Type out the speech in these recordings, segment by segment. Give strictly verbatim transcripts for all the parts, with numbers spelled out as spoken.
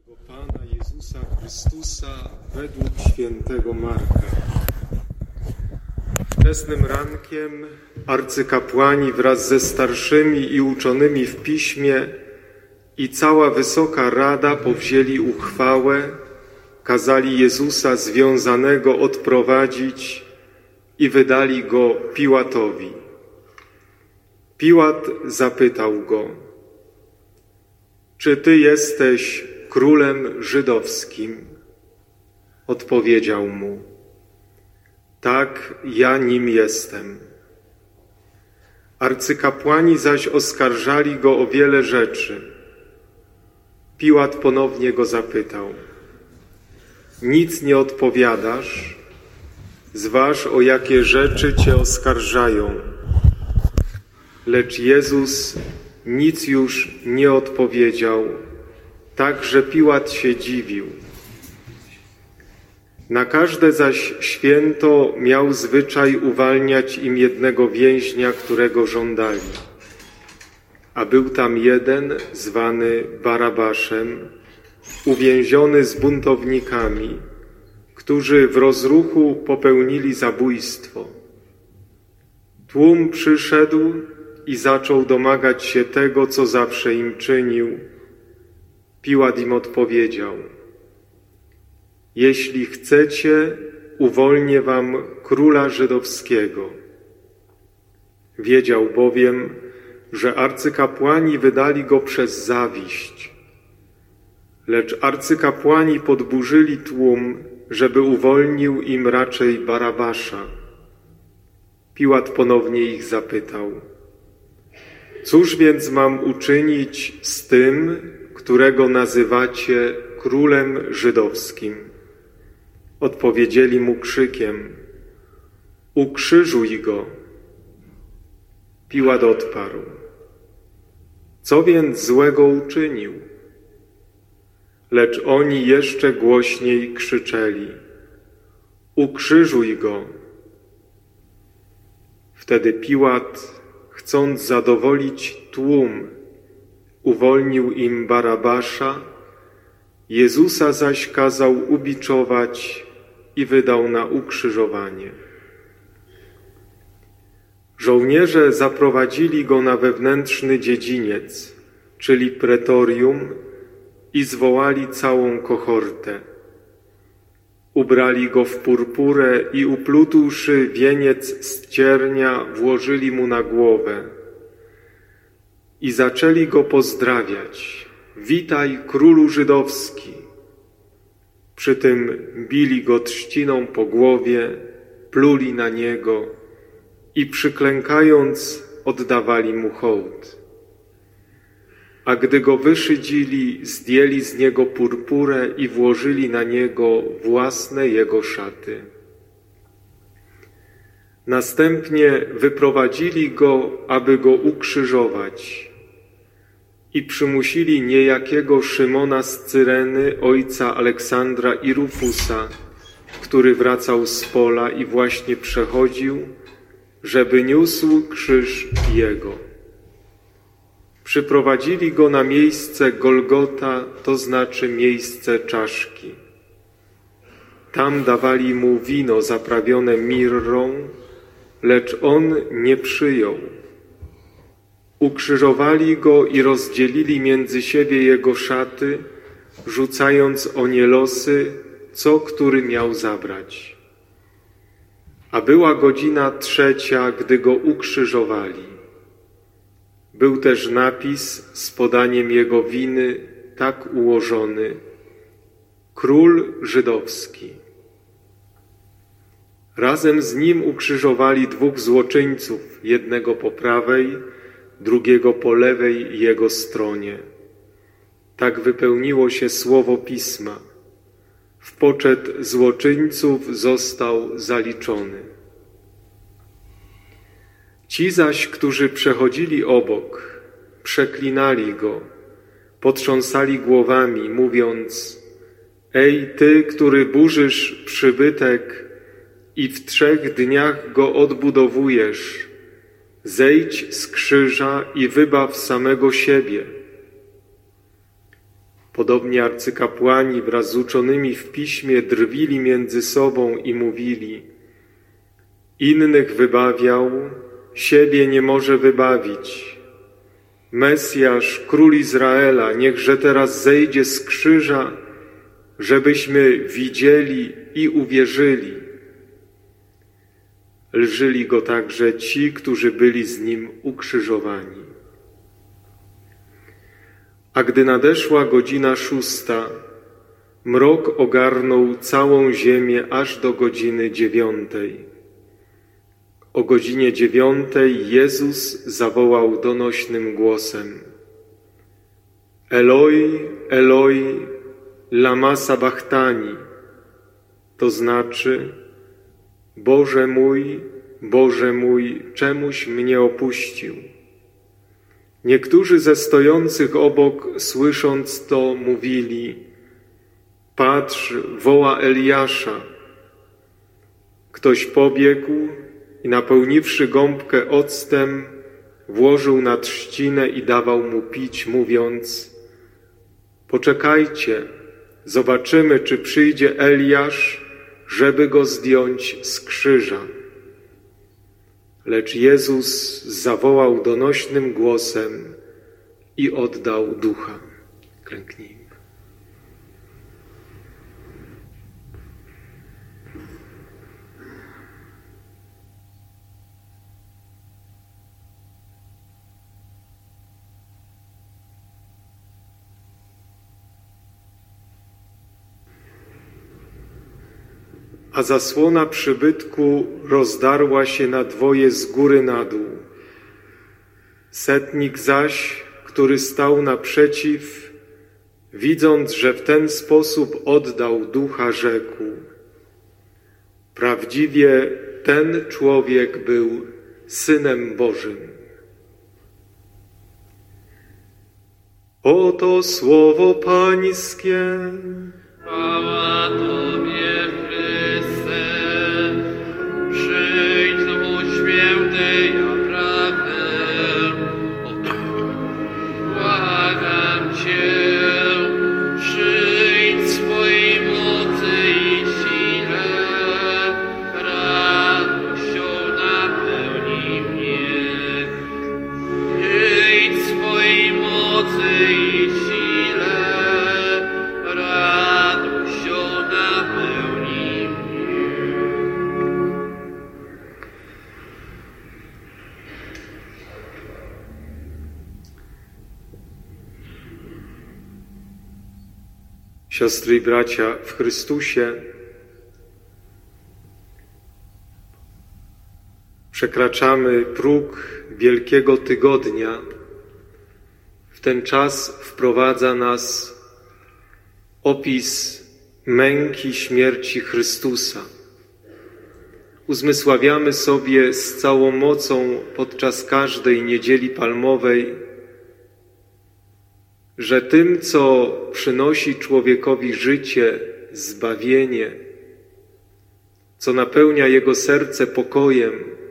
Pana Jezusa Chrystusa według świętego Marka. Wczesnym rankiem arcykapłani wraz ze starszymi i uczonymi w piśmie i cała wysoka rada powzięli uchwałę, kazali Jezusa związanego odprowadzić i wydali go Piłatowi. Piłat zapytał go: czy ty jesteś królem żydowskim? Odpowiedział mu: tak, ja nim jestem. Arcykapłani zaś oskarżali go o wiele rzeczy. Piłat ponownie go zapytał: nic nie odpowiadasz? Zważ, o jakie rzeczy cię oskarżają. Lecz Jezus nic już nie odpowiedział, tak że Piłat się dziwił. Na każde zaś święto miał zwyczaj uwalniać im jednego więźnia, którego żądali. A był tam jeden, zwany Barabaszem, uwięziony z buntownikami, którzy w rozruchu popełnili zabójstwo. Tłum przyszedł i zaczął domagać się tego, co zawsze im czynił. Piłat im odpowiedział: jeśli chcecie, uwolnię wam króla żydowskiego. Wiedział bowiem, że arcykapłani wydali go przez zawiść. Lecz arcykapłani podburzyli tłum, żeby uwolnił im raczej Barabasza. Piłat ponownie ich zapytał: cóż więc mam uczynić z tym, którego nazywacie królem żydowskim? Odpowiedzieli mu krzykiem: ukrzyżuj go. Piłat odparł: co więc złego uczynił? Lecz oni jeszcze głośniej krzyczeli: ukrzyżuj go. Wtedy Piłat, chcąc zadowolić tłum, uwolnił im Barabasza, Jezusa zaś kazał ubiczować i wydał na ukrzyżowanie. Żołnierze zaprowadzili go na wewnętrzny dziedziniec, czyli pretorium, i zwołali całą kohortę. Ubrali go w purpurę i uplutłszy wieniec z ciernia włożyli mu na głowę i zaczęli go pozdrawiać: witaj, królu żydowski. Przy tym bili go trzciną po głowie, pluli na niego i przyklękając oddawali mu hołd. A gdy go wyszydzili, zdjęli z niego purpurę i włożyli na niego własne jego szaty. Następnie wyprowadzili go, aby go ukrzyżować, i przymusili niejakiego Szymona z Cyreny, ojca Aleksandra i Rufusa, który wracał z pola i właśnie przechodził, żeby niósł krzyż jego. Przyprowadzili go na miejsce Golgota, to znaczy miejsce czaszki. Tam dawali mu wino zaprawione mirrą, lecz on nie przyjął. Ukrzyżowali go i rozdzielili między siebie jego szaty, rzucając o nie losy, co który miał zabrać. A była godzina trzecia, gdy go ukrzyżowali. Był też napis z podaniem jego winy tak ułożony: Król Żydowski. Razem z nim ukrzyżowali dwóch złoczyńców, jednego po prawej, drugiego po lewej jego stronie. Tak wypełniło się słowo Pisma: w poczet złoczyńców został zaliczony. Ci zaś, którzy przechodzili obok, przeklinali go, potrząsali głowami, mówiąc: ej, ty, który burzysz przybytek i w trzech dniach go odbudowujesz, zejdź z krzyża i wybaw samego siebie. Podobnie arcykapłani wraz z uczonymi w piśmie drwili między sobą i mówili: innych wybawiał, siebie nie może wybawić. Mesjasz, król Izraela, niechże teraz zejdzie z krzyża, żebyśmy widzieli i uwierzyli. Lżyli go także ci, którzy byli z nim ukrzyżowani. A gdy nadeszła godzina szósta, mrok ogarnął całą ziemię aż do godziny dziewiątej. O godzinie dziewiątej Jezus zawołał donośnym głosem: Eloi, Eloi, lama sabachthani, to znaczy: Boże mój, Boże mój, czemuś mnie opuścił? Niektórzy ze stojących obok, słysząc to, mówili: patrz, woła Eliasza. Ktoś pobiegł i napełniwszy gąbkę octem, włożył na trzcinę i dawał mu pić, mówiąc: poczekajcie, zobaczymy, czy przyjdzie Eliasz, żeby go zdjąć z krzyża. Lecz Jezus zawołał donośnym głosem i oddał ducha. Klęknijmy. A zasłona przybytku rozdarła się na dwoje z góry na dół. Setnik zaś, który stał naprzeciw, widząc, że w ten sposób oddał ducha, rzekł: prawdziwie ten człowiek był Synem Bożym. Oto słowo Pańskie. Chwała Tobie, Chryste. Przyjdź do świętej naprawdę. Błagam Cię, przyjdź swojej mocy i sile, radością napełnij mnie. Przyjdź swojej mocy i sile, radością napełnij mnie. Siostry i bracia w Chrystusie, przekraczamy próg Wielkiego Tygodnia. W ten czas wprowadza nas opis męki, śmierci Chrystusa. Uzmysławiamy sobie z całą mocą podczas każdej Niedzieli Palmowej, że tym, co przynosi człowiekowi życie, zbawienie, co napełnia jego serce pokojem,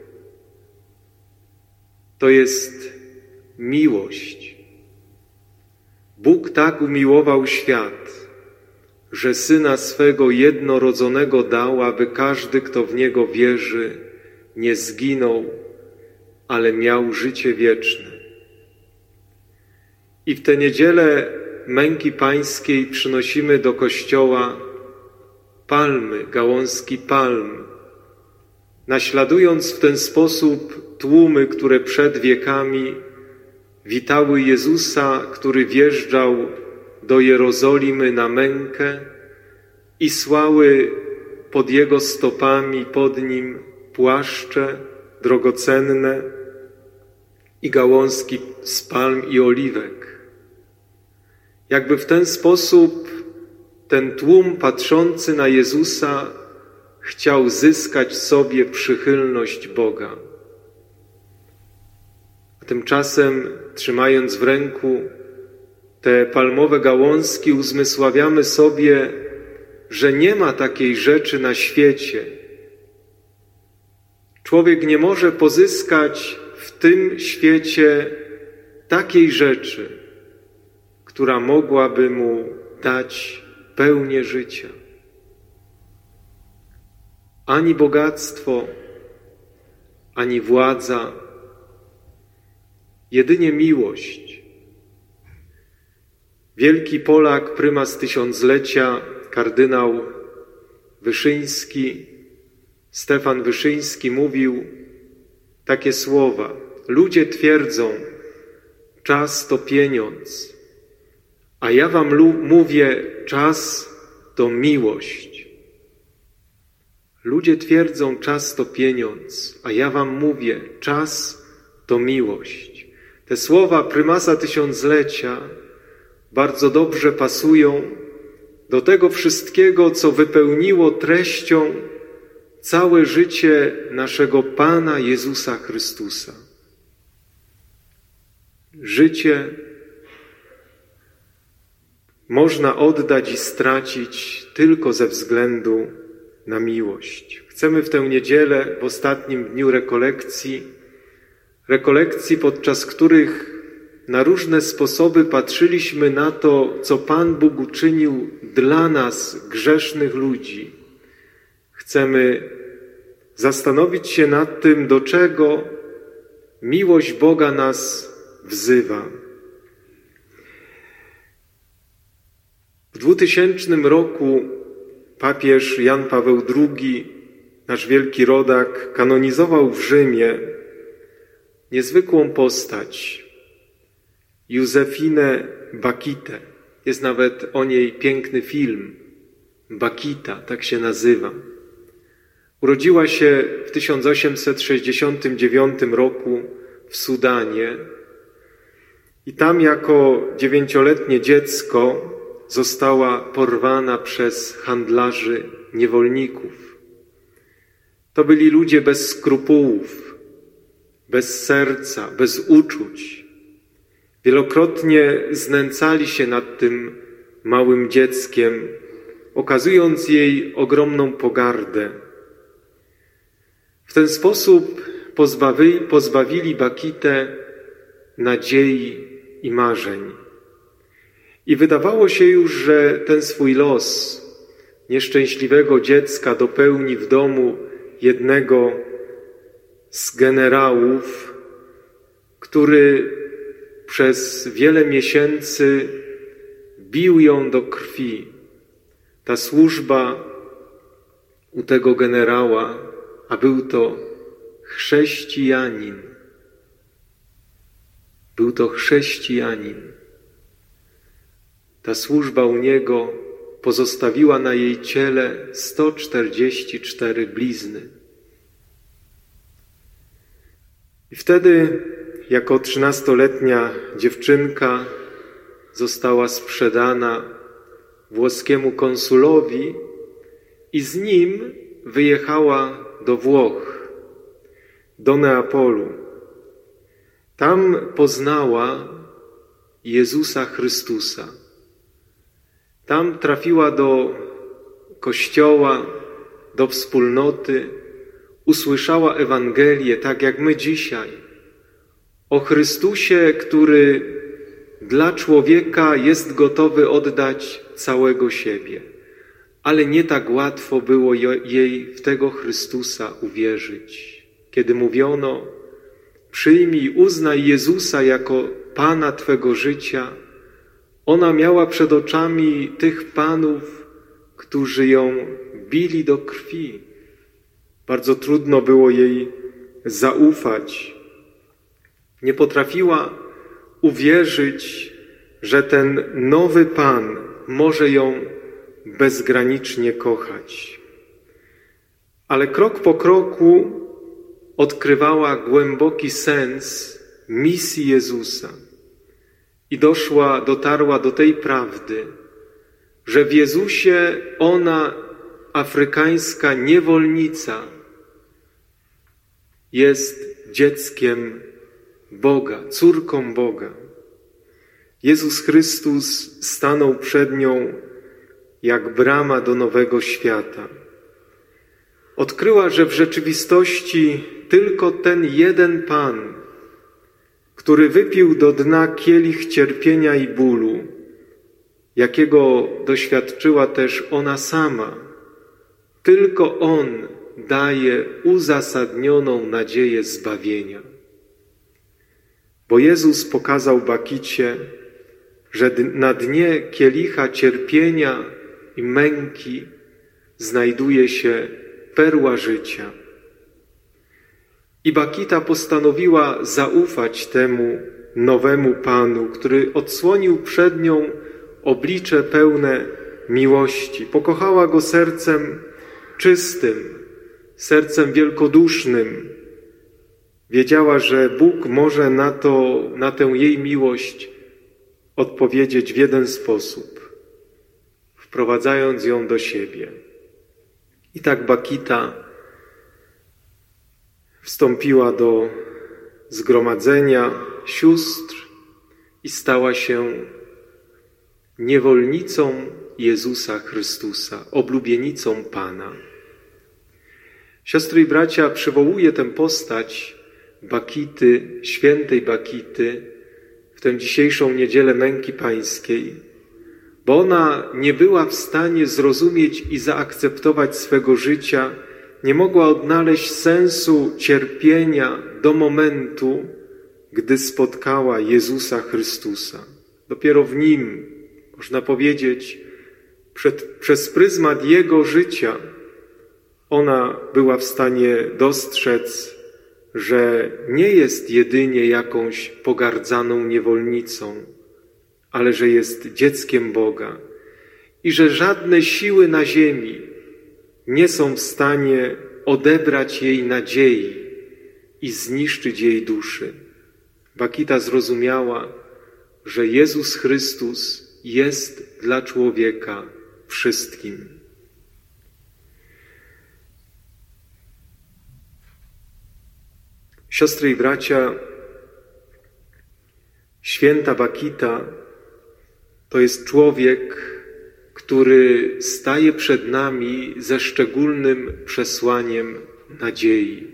to jest miłość. Bóg tak umiłował świat, że Syna swego jednorodzonego dał, aby każdy, kto w Niego wierzy, nie zginął, ale miał życie wieczne. I w tę niedzielę męki pańskiej przynosimy do kościoła palmy, gałązki palm, naśladując w ten sposób tłumy, które przed wiekami witały Jezusa, który wjeżdżał do Jerozolimy na mękę, i słały pod Jego stopami, pod Nim płaszcze drogocenne i gałązki z palm i oliwek. Jakby w ten sposób ten tłum patrzący na Jezusa chciał zyskać sobie przychylność Boga. A tymczasem, trzymając w ręku te palmowe gałązki, uzmysławiamy sobie, że nie ma takiej rzeczy na świecie. Człowiek nie może pozyskać w tym świecie takiej rzeczy, która mogłaby mu dać pełnię życia. Ani bogactwo, ani władza, jedynie miłość. Wielki Polak, prymas tysiąclecia, kardynał Wyszyński, Stefan Wyszyński mówił takie słowa: ludzie twierdzą, czas to pieniądz, a ja wam mówię, czas to miłość. Ludzie twierdzą, czas to pieniądz, a ja wam mówię, czas to miłość. Te słowa prymasa tysiąclecia bardzo dobrze pasują do tego wszystkiego, co wypełniło treścią całe życie naszego Pana Jezusa Chrystusa. Życie można oddać i stracić tylko ze względu na miłość. Chcemy w tę niedzielę, w ostatnim dniu rekolekcji, rekolekcji, podczas których na różne sposoby patrzyliśmy na to, co Pan Bóg uczynił dla nas, grzesznych ludzi. Chcemy zastanowić się nad tym, do czego miłość Boga nas wzywa. W dwutysięcznym roku papież Jan Paweł drugi, nasz wielki rodak, kanonizował w Rzymie niezwykłą postać, Józefinę Bakitę. Jest nawet o niej piękny film, Bakita, tak się nazywa. Urodziła się w tysiąc osiemset sześćdziesiątym dziewiątym roku w Sudanie i tam jako dziewięcioletnie dziecko została porwana przez handlarzy niewolników. To byli ludzie bez skrupułów, bez serca, bez uczuć. Wielokrotnie znęcali się nad tym małym dzieckiem, okazując jej ogromną pogardę. W ten sposób pozbawi, pozbawili Bakitę nadziei i marzeń. I wydawało się już, że ten swój los nieszczęśliwego dziecka dopełni w domu jednego z generałów, który przez wiele miesięcy bił ją do krwi. Ta służba u tego generała, a był to chrześcijanin. Był to chrześcijanin. Ta służba u niego pozostawiła na jej ciele sto czterdzieści cztery blizny. I wtedy, jako trzynastoletnia dziewczynka, została sprzedana włoskiemu konsulowi i z nim wyjechała do Włoch, do Neapolu. Tam poznała Jezusa Chrystusa. Tam trafiła do kościoła, do wspólnoty, usłyszała Ewangelię, tak jak my dzisiaj, o Chrystusie, który dla człowieka jest gotowy oddać całego siebie. Ale nie tak łatwo było jej w tego Chrystusa uwierzyć. Kiedy mówiono, przyjmij, uznaj Jezusa jako Pana Twego życia, ona miała przed oczami tych panów, którzy ją bili do krwi. Bardzo trudno było jej zaufać. Nie potrafiła uwierzyć, że ten nowy Pan może ją bezgranicznie kochać. Ale krok po kroku odkrywała głęboki sens misji Jezusa i doszła, dotarła do tej prawdy, że w Jezusie ona, afrykańska niewolnica, jest dzieckiem Boga, córką Boga. Jezus Chrystus stanął przed nią jak brama do nowego świata. Odkryła, że w rzeczywistości tylko ten jeden Pan, który wypił do dna kielich cierpienia i bólu, jakiego doświadczyła też ona sama. Tylko On daje uzasadnioną nadzieję zbawienia. Bo Jezus pokazał Bakicie, że na dnie kielicha cierpienia i męki znajduje się perła życia. I Bakita postanowiła zaufać temu nowemu Panu, który odsłonił przed nią oblicze pełne miłości. Pokochała Go sercem czystym, sercem wielkodusznym. Wiedziała, że Bóg może na to, na tę jej miłość odpowiedzieć w jeden sposób, wprowadzając ją do siebie. I tak Bakita wstąpiła do zgromadzenia sióstr i stała się niewolnicą Jezusa Chrystusa, oblubienicą Pana. Siostry i bracia, przywołuję tę postać Bakity, świętej Bakity, w tę dzisiejszą niedzielę męki pańskiej, bo ona nie była w stanie zrozumieć i zaakceptować swego życia, nie mogła odnaleźć sensu cierpienia do momentu, gdy spotkała Jezusa Chrystusa. Dopiero w Nim, można powiedzieć, przed, przez pryzmat Jego życia ona była w stanie dostrzec, że nie jest jedynie jakąś pogardzaną niewolnicą, ale że jest dzieckiem Boga i że żadne siły na ziemi nie są w stanie odebrać jej nadziei i zniszczyć jej duszy. Bakita zrozumiała, że Jezus Chrystus jest dla człowieka wszystkim. Siostry i bracia, święta Bakita to jest człowiek, który staje przed nami ze szczególnym przesłaniem nadziei.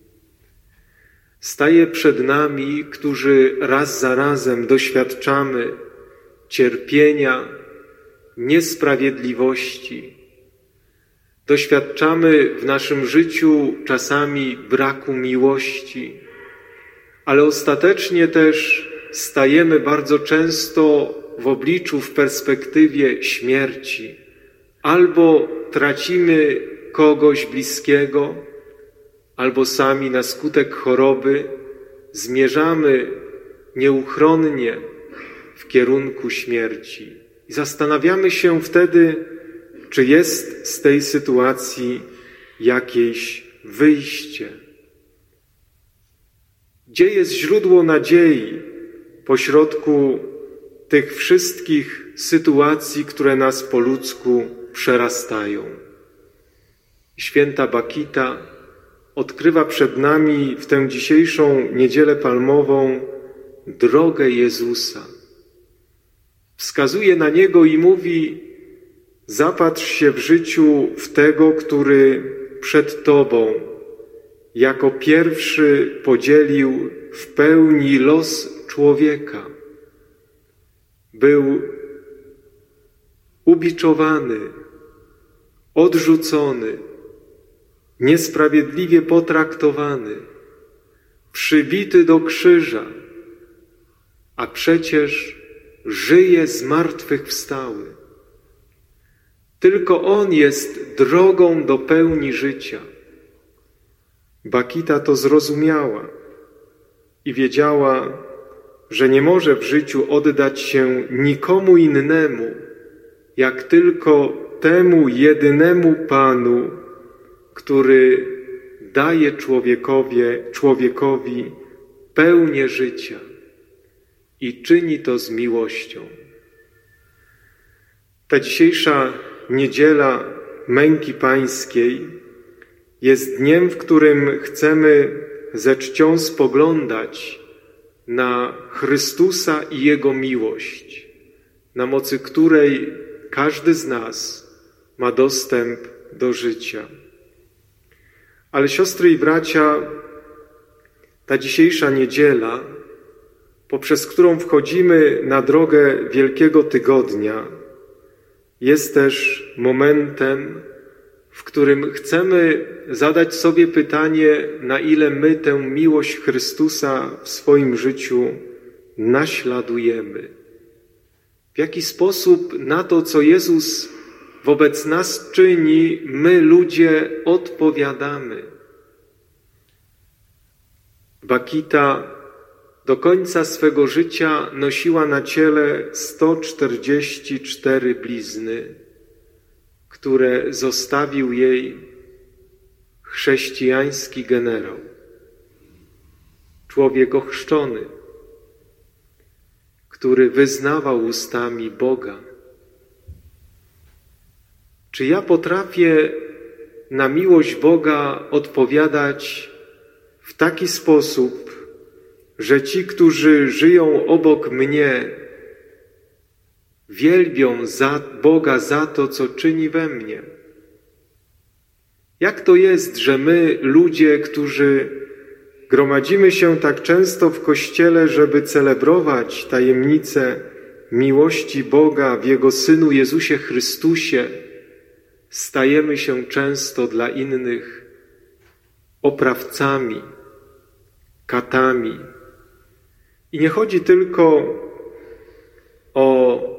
Staje przed nami, którzy raz za razem doświadczamy cierpienia, niesprawiedliwości. Doświadczamy w naszym życiu czasami braku miłości, ale ostatecznie też stajemy bardzo często w obliczu, w perspektywie śmierci. Albo tracimy kogoś bliskiego, albo sami na skutek choroby zmierzamy nieuchronnie w kierunku śmierci. I zastanawiamy się wtedy, czy jest z tej sytuacji jakieś wyjście. Gdzie jest źródło nadziei pośrodku tych wszystkich sytuacji, które nas po ludzku przerastają? Święta Bakita odkrywa przed nami w tę dzisiejszą Niedzielę Palmową drogę Jezusa. Wskazuje na Niego i mówi: zapatrz się w życiu w tego, który przed Tobą jako pierwszy podzielił w pełni los człowieka. Był ubiczowany, odrzucony, niesprawiedliwie potraktowany, przybity do krzyża, a przecież żyje zmartwychwstały. Tylko On jest drogą do pełni życia. Bakita to zrozumiała i wiedziała, że nie może w życiu oddać się nikomu innemu, jak tylko temu jedynemu Panu, który daje człowiekowi, człowiekowi pełnię życia i czyni to z miłością. Ta dzisiejsza Niedziela Męki Pańskiej jest dniem, w którym chcemy ze czcią spoglądać na Chrystusa i Jego miłość, na mocy której każdy z nas ma dostęp do życia. Ale siostry i bracia, ta dzisiejsza niedziela, poprzez którą wchodzimy na drogę Wielkiego Tygodnia, jest też momentem, w którym chcemy zadać sobie pytanie, na ile my tę miłość Chrystusa w swoim życiu naśladujemy. W jaki sposób na to, co Jezus wobec nas czyni, my ludzie odpowiadamy. Bakita do końca swego życia nosiła na ciele sto czterdzieści cztery blizny, które zostawił jej chrześcijański generał, człowiek ochrzczony, który wyznawał ustami Boga. Czy ja potrafię na miłość Boga odpowiadać w taki sposób, że ci, którzy żyją obok mnie, wielbią za Boga za to, co czyni we mnie? Jak to jest, że my, ludzie, którzy gromadzimy się tak często w Kościele, żeby celebrować tajemnicę miłości Boga w Jego Synu Jezusie Chrystusie, stajemy się często dla innych oprawcami, katami. I nie chodzi tylko o,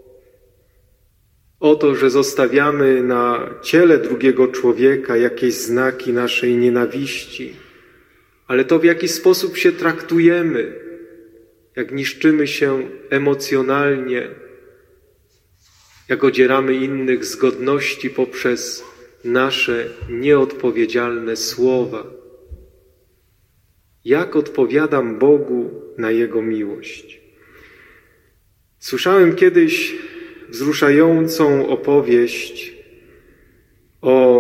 o to, że zostawiamy na ciele drugiego człowieka jakieś znaki naszej nienawiści, ale to, w jaki sposób się traktujemy, jak niszczymy się emocjonalnie, jak odzieramy innych z godności poprzez nasze nieodpowiedzialne słowa. Jak odpowiadam Bogu na Jego miłość? Słyszałem kiedyś wzruszającą opowieść o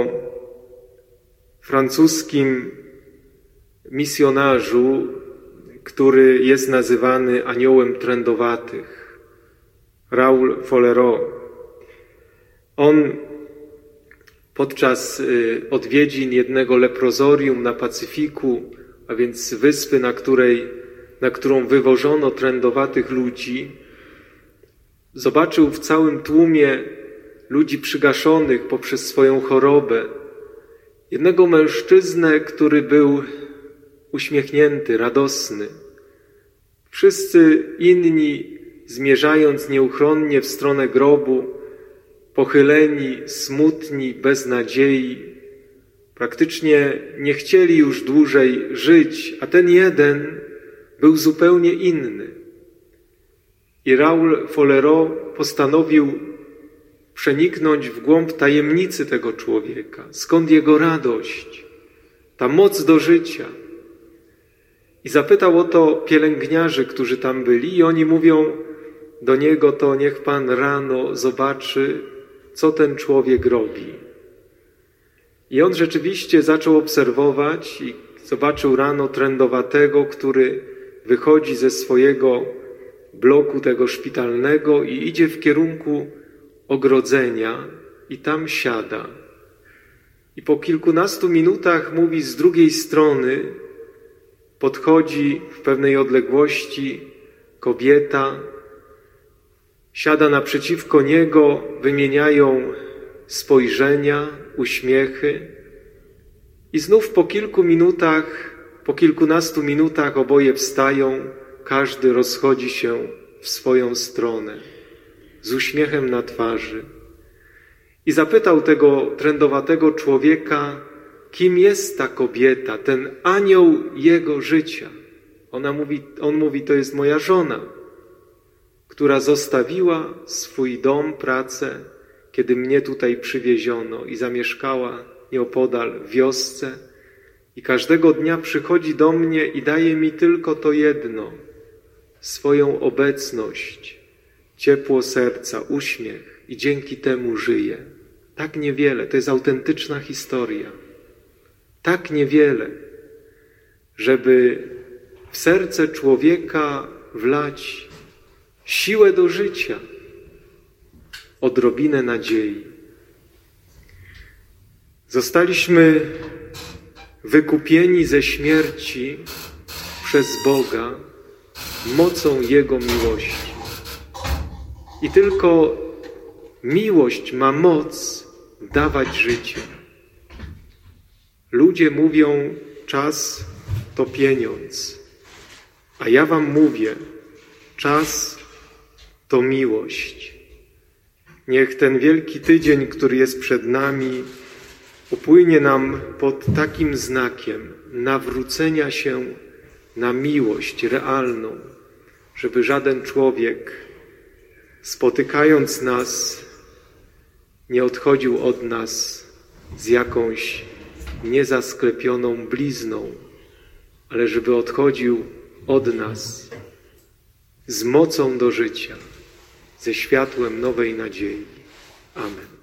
francuskim misjonarzu, który jest nazywany aniołem trędowatych, Raoul Follereau. On podczas odwiedzin jednego leprozorium na Pacyfiku, a więc wyspy, na której, na którą wywożono trędowatych ludzi, zobaczył w całym tłumie ludzi przygaszonych poprzez swoją chorobę jednego mężczyznę, który był uśmiechnięty, radosny. Wszyscy inni, zmierzając nieuchronnie w stronę grobu, pochyleni, smutni, bez nadziei, praktycznie nie chcieli już dłużej żyć, a ten jeden był zupełnie inny. I Raoul Follereau postanowił przeniknąć w głąb tajemnicy tego człowieka. Skąd jego radość, ta moc do życia? I zapytał o to pielęgniarzy, którzy tam byli, i oni mówią do niego: to niech pan rano zobaczy, co ten człowiek robi. I on rzeczywiście zaczął obserwować i zobaczył rano trędowatego, który wychodzi ze swojego bloku tego szpitalnego i idzie w kierunku ogrodzenia i tam siada. I po kilkunastu minutach mówi, z drugiej strony podchodzi w pewnej odległości kobieta, siada naprzeciwko niego, wymieniają spojrzenia, uśmiechy i znów po kilku minutach, po kilkunastu minutach oboje wstają, każdy rozchodzi się w swoją stronę z uśmiechem na twarzy. I zapytał tego trędowatego człowieka, kim jest ta kobieta, ten anioł jego życia. Ona mówi, on mówi, to jest moja żona, która zostawiła swój dom, pracę, kiedy mnie tutaj przywieziono i zamieszkała nieopodal w wiosce. I każdego dnia przychodzi do mnie i daje mi tylko to jedno, swoją obecność, ciepło serca, uśmiech i dzięki temu żyję. Tak niewiele, to jest autentyczna historia. Tak niewiele, żeby w serce człowieka wlać siłę do życia, odrobinę nadziei. Zostaliśmy wykupieni ze śmierci przez Boga mocą Jego miłości. I tylko Miłość ma moc dawać życie. Ludzie mówią, czas to pieniądz, a ja wam mówię, czas to miłość. Niech ten wielki tydzień, który jest przed nami, upłynie nam pod takim znakiem nawrócenia się na miłość realną, żeby żaden człowiek, spotykając nas, nie odchodził od nas z jakąś niezasklepioną blizną, ale żeby odchodził od nas z mocą do życia, ze światłem nowej nadziei. Amen.